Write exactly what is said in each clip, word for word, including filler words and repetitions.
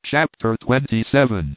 Chapter twenty-seven.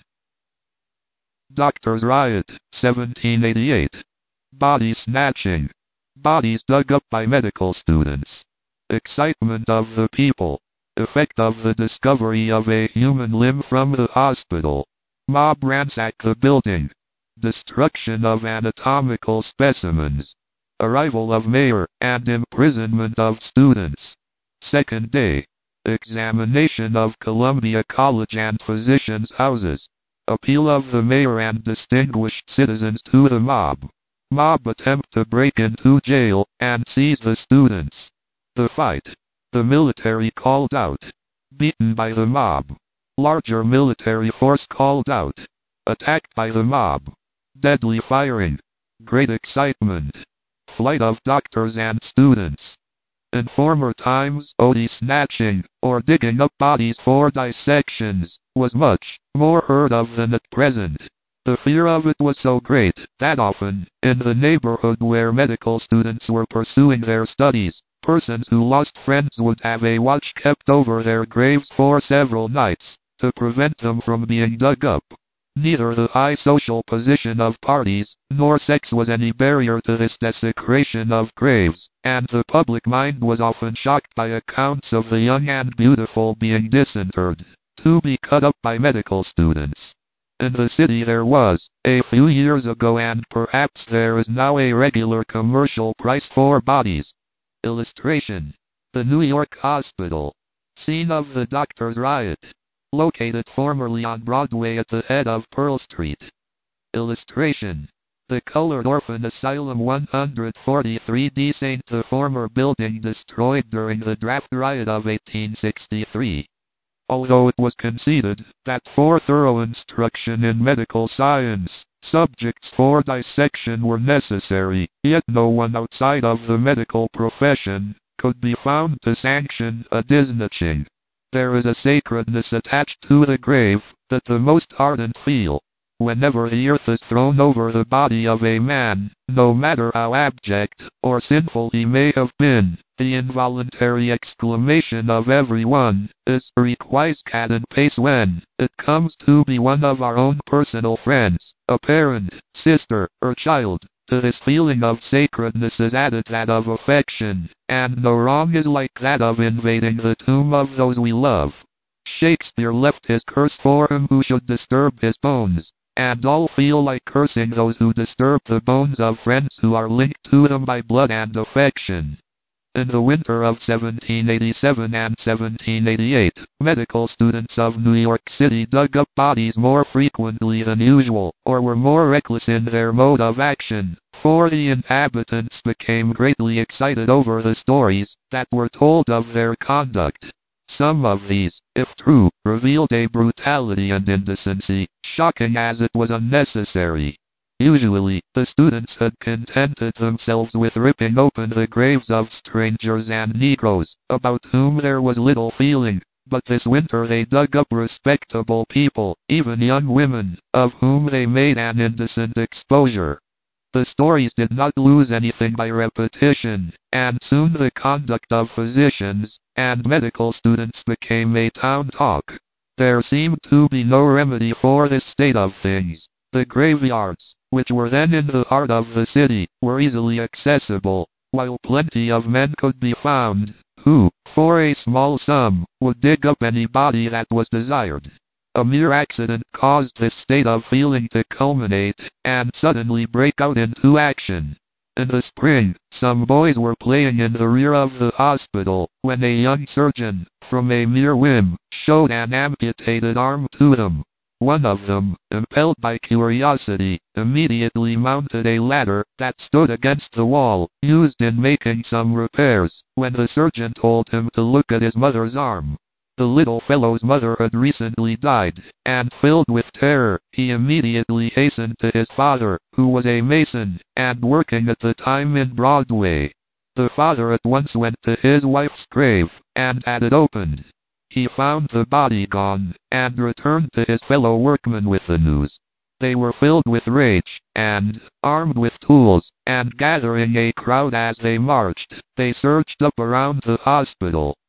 Doctors' Riot, seventeen eighty-eight. Body snatching. Bodies dug up by medical students. Excitement of the people. Effect of the discovery of a human limb from the hospital. Mob ransack the building. Destruction of anatomical specimens. Arrival of mayor and imprisonment of students. Second day. Examination of Columbia College and physicians' houses. Appeal of the mayor and distinguished citizens to the mob. Mob attempt to break into jail and seize the students. The fight. The military called out. Beaten by the mob. Larger military force called out. Attacked by the mob. Deadly firing. Great excitement. Flight of doctors and students. In former times, body snatching, or digging up bodies for dissections, was much more heard of than at present. The fear of it was so great that often, in the neighborhood where medical students were pursuing their studies, persons who lost friends would have a watch kept over their graves for several nights, to prevent them from being dug up. Neither the high social position of parties, nor sex was any barrier to this desecration of graves, and the public mind was often shocked by accounts of the young and beautiful being disinterred, to be cut up by medical students. In the city there was, a few years ago and perhaps there is now, a regular commercial price for bodies. Illustration. The New York Hospital. Scene of the Doctors' Riot. Located formerly on Broadway at the head of Pearl Street. Illustration. The Colored Orphan Asylum one forty-three D Saint, the former building destroyed during the draft riot of eighteen sixty-three. Although it was conceded that for thorough instruction in medical science, subjects for dissection were necessary, yet no one outside of the medical profession could be found to sanction a disnatching. There is a sacredness attached to the grave that the most ardent feel. Whenever the earth is thrown over the body of a man, no matter how abject or sinful he may have been, the involuntary exclamation of everyone is "Requiescat in pace" when it comes to be one of our own personal friends, a parent, sister, or child. To this feeling of sacredness is added that of affection, and no wrong is like that of invading the tomb of those we love. Shakespeare left his curse for him who should disturb his bones, and all feel like cursing those who disturb the bones of friends who are linked to them by blood and affection. In the winter of seventeen eighty-seven and seventeen eighty-eight, medical students of New York City dug up bodies more frequently than usual, or were more reckless in their mode of action, for the inhabitants became greatly excited over the stories that were told of their conduct. Some of these, if true, revealed a brutality and indecency, shocking as it was unnecessary. Usually, the students had contented themselves with ripping open the graves of strangers and Negroes, about whom there was little feeling, but this winter they dug up respectable people, even young women, of whom they made an indecent exposure. The stories did not lose anything by repetition, and soon the conduct of physicians and medical students became a town talk. There seemed to be no remedy for this state of things. The graveyards, which were then in the heart of the city, were easily accessible, while plenty of men could be found, who, for a small sum, would dig up any body that was desired. A mere accident caused this state of feeling to culminate, and suddenly break out into action. In the spring, some boys were playing in the rear of the hospital, when a young surgeon, from a mere whim, showed an amputated arm to them. One of them, impelled by curiosity, immediately mounted a ladder that stood against the wall, used in making some repairs, when the surgeon told him to look at his mother's arm. The little fellow's mother had recently died, and filled with terror, he immediately hastened to his father, who was a mason, and working at the time in Broadway. The father at once went to his wife's grave, and had it opened. He found the body gone, and returned to his fellow workmen with the news. They were filled with rage, and, armed with tools, and gathering a crowd as they marched, they surged up around the hospital.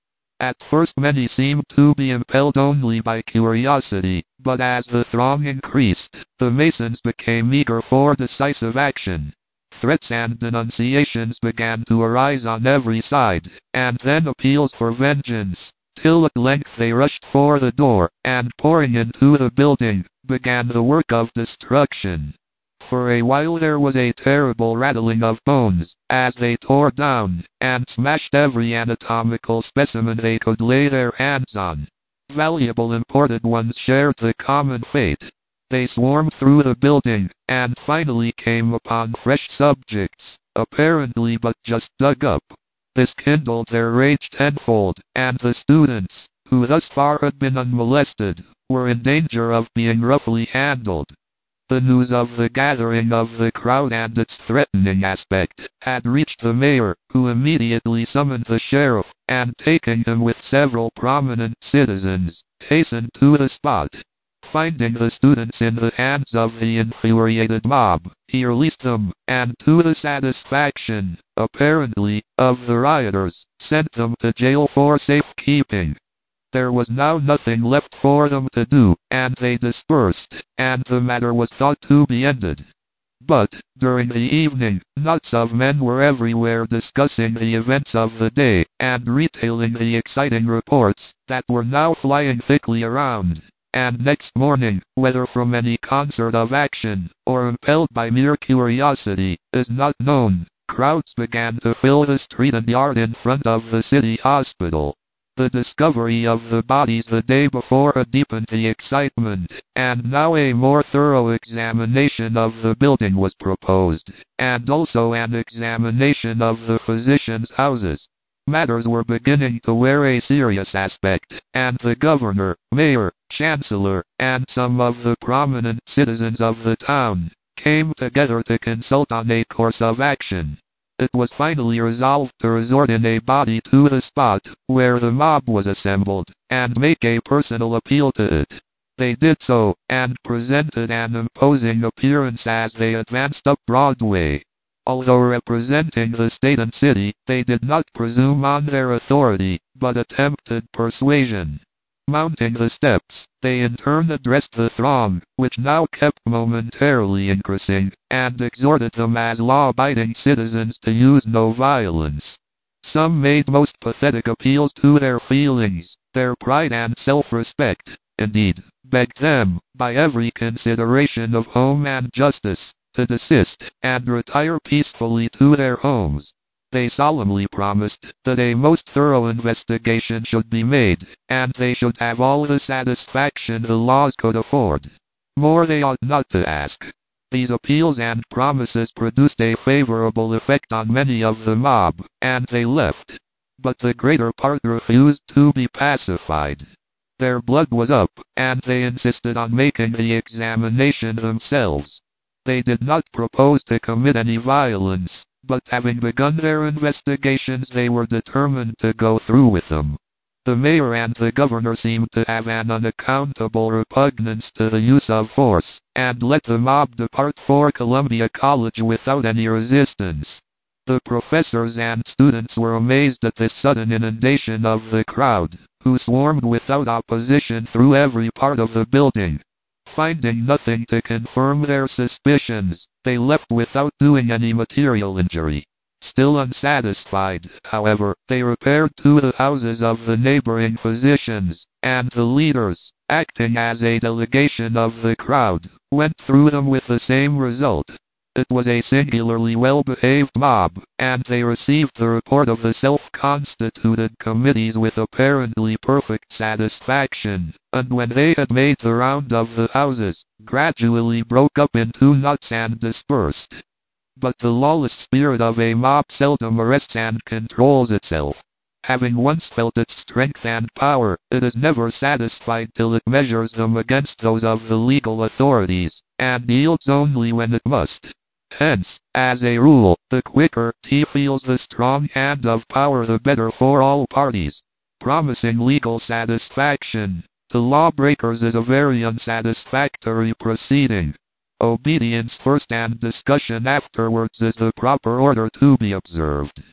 At first many seemed to be impelled only by curiosity, but as the throng increased, the Masons became eager for decisive action. Threats and denunciations began to arise on every side, and then appeals for vengeance, till at length they rushed for the door, and pouring into the building, began the work of destruction. For a while there was a terrible rattling of bones, as they tore down, and smashed every anatomical specimen they could lay their hands on. Valuable imported ones shared the common fate. They swarmed through the building, and finally came upon fresh subjects, apparently but just dug up. This kindled their rage tenfold, and the students, who thus far had been unmolested, were in danger of being roughly handled. The news of the gathering of the crowd and its threatening aspect had reached the mayor, who immediately summoned the sheriff, and taking him with several prominent citizens, hastened to the spot. Finding the students in the hands of the infuriated mob, he released them, and to the satisfaction, apparently, of the rioters, sent them to jail for safekeeping. There was now nothing left for them to do, and they dispersed, and the matter was thought to be ended. But, during the evening, knots of men were everywhere discussing the events of the day, and retailing the exciting reports that were now flying thickly around. And next morning, whether from any concert of action, or impelled by mere curiosity, is not known, crowds began to fill the street and yard in front of the city hospital. The discovery of the bodies the day before had deepened the excitement, and now a more thorough examination of the building was proposed, and also an examination of the physicians' houses. Matters were beginning to wear a serious aspect, and the governor, mayor, chancellor, and some of the prominent citizens of the town came together to consult on a course of action. It was finally resolved to resort in a body to the spot where the mob was assembled, and make a personal appeal to it. They did so, and presented an imposing appearance as they advanced up Broadway. Although representing the state and city, they did not presume on their authority, but attempted persuasion. Mounting the steps, they in turn addressed the throng, which now kept momentarily increasing, and exhorted them as law-abiding citizens to use no violence. Some made most pathetic appeals to their feelings, their pride and self-respect, indeed, begged them, by every consideration of home and justice, to desist, and retire peacefully to their homes. They solemnly promised that a most thorough investigation should be made, and they should have all the satisfaction the laws could afford. More they ought not to ask. These appeals and promises produced a favorable effect on many of the mob, and they left. But the greater part refused to be pacified. Their blood was up, and they insisted on making the examination themselves. They did not propose to commit any violence, but having begun their investigations they were determined to go through with them. The mayor and the governor seemed to have an unaccountable repugnance to the use of force, and let the mob depart for Columbia College without any resistance. The professors and students were amazed at this sudden inundation of the crowd, who swarmed without opposition through every part of the building. Finding nothing to confirm their suspicions, they left without doing any material injury. Still unsatisfied, however, they repaired to the houses of the neighboring physicians, and the leaders, acting as a delegation of the crowd, went through them with the same result. It was a singularly well-behaved mob, and they received the report of the self-constituted committees with apparently perfect satisfaction, and when they had made the round of the houses, gradually broke up into knots and dispersed. But the lawless spirit of a mob seldom arrests and controls itself. Having once felt its strength and power, it is never satisfied till it measures them against those of the legal authorities, and yields only when it must. Hence, as a rule, the quicker he feels the strong hand of power the better for all parties. Promising legal satisfaction to lawbreakers is a very unsatisfactory proceeding. Obedience first and discussion afterwards is the proper order to be observed.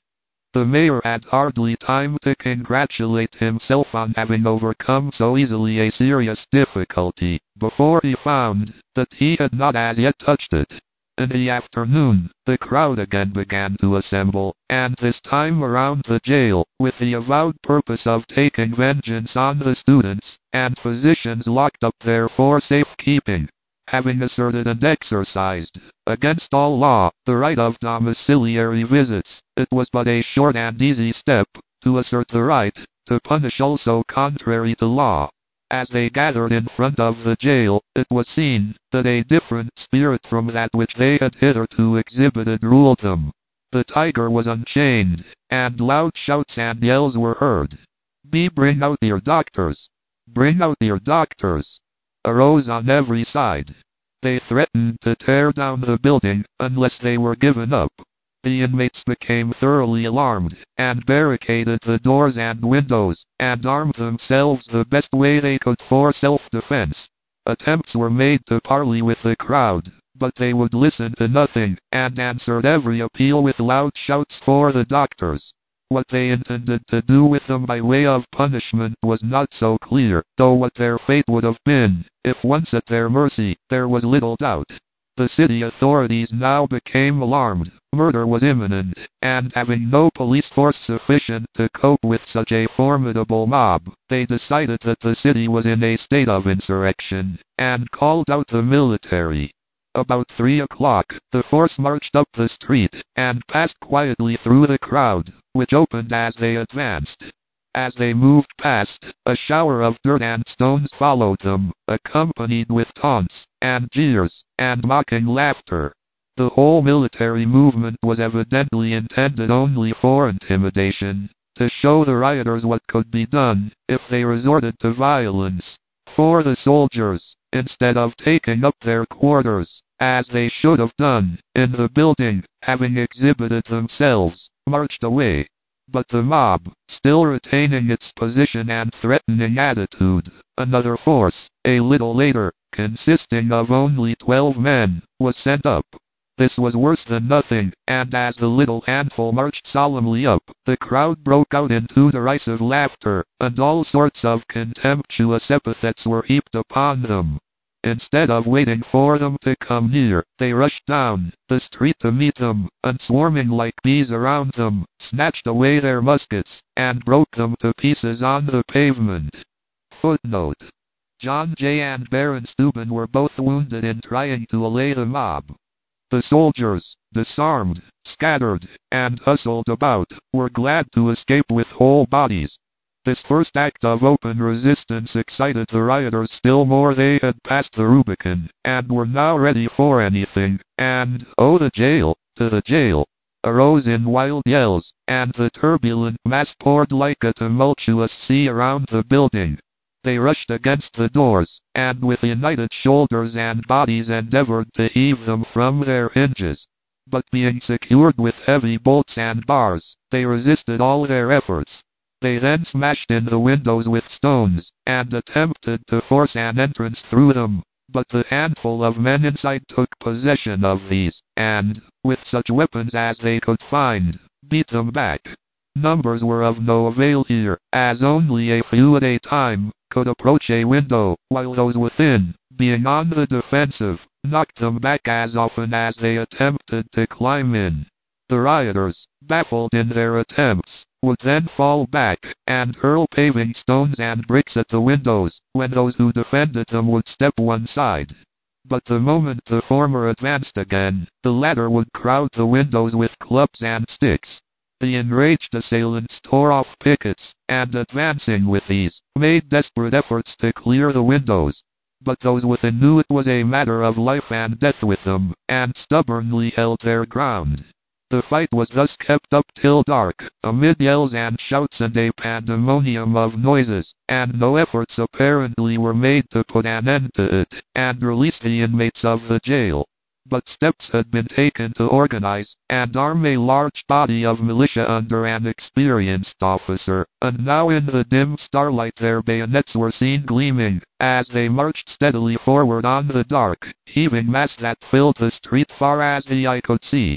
The mayor had hardly time to congratulate himself on having overcome so easily a serious difficulty, before he found that he had not as yet touched it. In the afternoon, the crowd again began to assemble, and this time around the jail, with the avowed purpose of taking vengeance on the students and physicians locked up there for safekeeping. Having asserted and exercised, against all law, the right of domiciliary visits, it was but a short and easy step to assert the right to punish also contrary to law. As they gathered in front of the jail, it was seen that a different spirit from that which they had hitherto exhibited ruled them. The tiger was unchained, and loud shouts and yells were heard. "Be bring out your doctors! Bring out your doctors!" arose on every side. They threatened to tear down the building unless they were given up. The inmates became thoroughly alarmed, and barricaded the doors and windows, and armed themselves the best way they could for self-defense. Attempts were made to parley with the crowd, but they would listen to nothing, and answered every appeal with loud shouts for the doctors. What they intended to do with them by way of punishment was not so clear, though what their fate would have been, if once at their mercy, there was little doubt. The city authorities now became alarmed. Murder was imminent, and having no police force sufficient to cope with such a formidable mob, they decided that the city was in a state of insurrection, and called out the military. About three o'clock, the force marched up the street, and passed quietly through the crowd, which opened as they advanced. As they moved past, a shower of dirt and stones followed them, accompanied with taunts, and jeers, and mocking laughter. The whole military movement was evidently intended only for intimidation, to show the rioters what could be done if they resorted to violence. For the soldiers, instead of taking up their quarters, as they should have done, in the building, having exhibited themselves, marched away. But the mob, still retaining its position and threatening attitude, another force, a little later, consisting of only twelve men, was sent up. This was worse than nothing, and as the little handful marched solemnly up, the crowd broke out into derisive laughter, and all sorts of contemptuous epithets were heaped upon them. Instead of waiting for them to come near, they rushed down the street to meet them, and swarming like bees around them, snatched away their muskets, and broke them to pieces on the pavement. Footnote: John Jay and Baron Steuben were both wounded in trying to allay the mob. The soldiers, disarmed, scattered, and hustled about, were glad to escape with whole bodies. This first act of open resistance excited the rioters still more. They had passed the Rubicon, and were now ready for anything, and, "Oh, the jail! To the jail!" arose in wild yells, and the turbulent mass poured like a tumultuous sea around the building. They rushed against the doors, and with united shoulders and bodies endeavored to heave them from their hinges. But being secured with heavy bolts and bars, they resisted all their efforts. They then smashed in the windows with stones, and attempted to force an entrance through them, but the handful of men inside took possession of these, and, with such weapons as they could find, beat them back. Numbers were of no avail here, as only a few at a time could approach a window, while those within, being on the defensive, knocked them back as often as they attempted to climb in. The rioters, baffled in their attempts, would then fall back, and hurl paving stones and bricks at the windows, when those who defended them would step one side. But the moment the former advanced again, the latter would crowd the windows with clubs and sticks. The enraged assailants tore off pickets, and advancing with these, made desperate efforts to clear the windows. But those within knew it was a matter of life and death with them, and stubbornly held their ground. The fight was thus kept up till dark, amid yells and shouts and a pandemonium of noises, and no efforts apparently were made to put an end to it, and release the inmates of the jail. But steps had been taken to organize and arm a large body of militia under an experienced officer, and now in the dim starlight their bayonets were seen gleaming, as they marched steadily forward on the dark, heaving mass that filled the street far as the eye could see.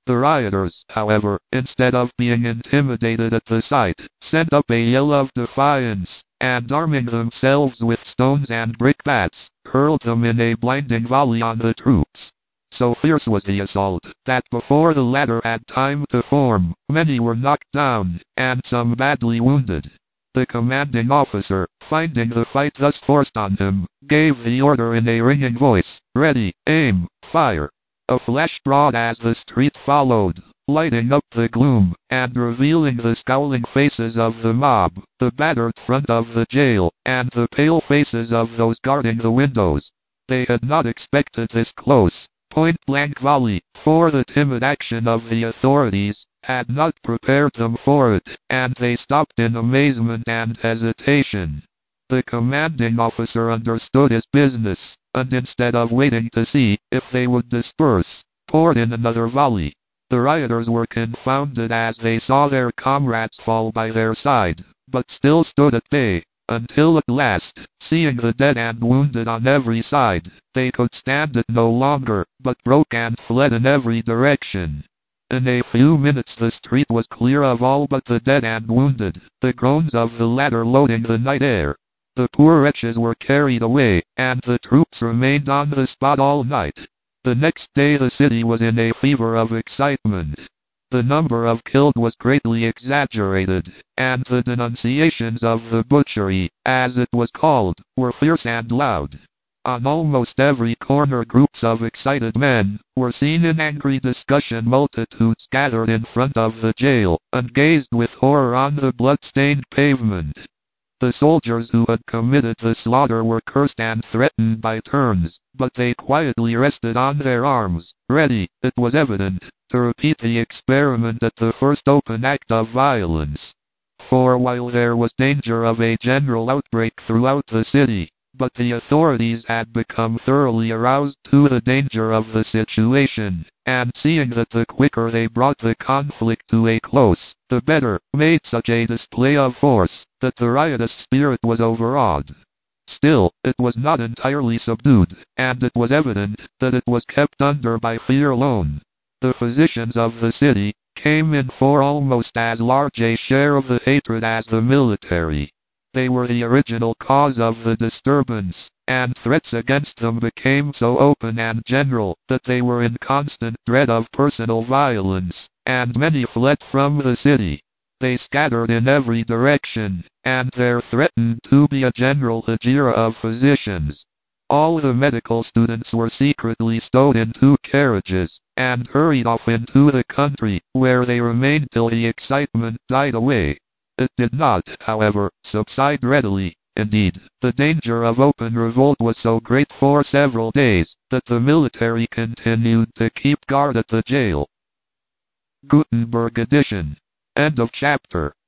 The rioters, however, instead of being intimidated at the sight, sent up a yell of defiance, and arming themselves with stones and brickbats, hurled them in a blinding volley on the troops. So fierce was the assault, that before the latter had time to form, many were knocked down, and some badly wounded. The commanding officer, finding the fight thus forced on him, gave the order in a ringing voice, "Ready, aim, fire!" A flash broad as the street followed, lighting up the gloom, and revealing the scowling faces of the mob, the battered front of the jail, and the pale faces of those guarding the windows. They had not expected this close, point-blank volley, for the timid action of the authorities had not prepared them for it, and they stopped in amazement and hesitation. The commanding officer understood his business, and instead of waiting to see if they would disperse, poured in another volley. The rioters were confounded as they saw their comrades fall by their side, but still stood at bay, until at last, seeing the dead and wounded on every side, they could stand it no longer, but broke and fled in every direction. In a few minutes the street was clear of all but the dead and wounded, the groans of the latter loading the night air. The poor wretches were carried away, and the troops remained on the spot all night. The next day the city was in a fever of excitement. The number of killed was greatly exaggerated, and the denunciations of the butchery, as it was called, were fierce and loud. On almost every corner groups of excited men were seen in angry discussion. Multitudes gathered in front of the jail, and gazed with horror on the blood-stained pavement. The soldiers who had committed the slaughter were cursed and threatened by turns, but they quietly rested on their arms, ready, it was evident, to repeat the experiment at the first open act of violence. For while there was danger of a general outbreak throughout the city, but the authorities had become thoroughly aroused to the danger of the situation, and seeing that the quicker they brought the conflict to a close, the better, made such a display of force, that the riotous spirit was overawed. Still, it was not entirely subdued, and it was evident that it was kept under by fear alone. The physicians of the city came in for almost as large a share of the hatred as the military. They were the original cause of the disturbance, and threats against them became so open and general that they were in constant dread of personal violence, and many fled from the city. They scattered in every direction, and there threatened to be a general hegira of physicians. All the medical students were secretly stowed into carriages, and hurried off into the country, where they remained till the excitement died away. It did not, however, subside readily. Indeed, the danger of open revolt was so great for several days, that the military continued to keep guard at the jail. Gutenberg edition. End of chapter.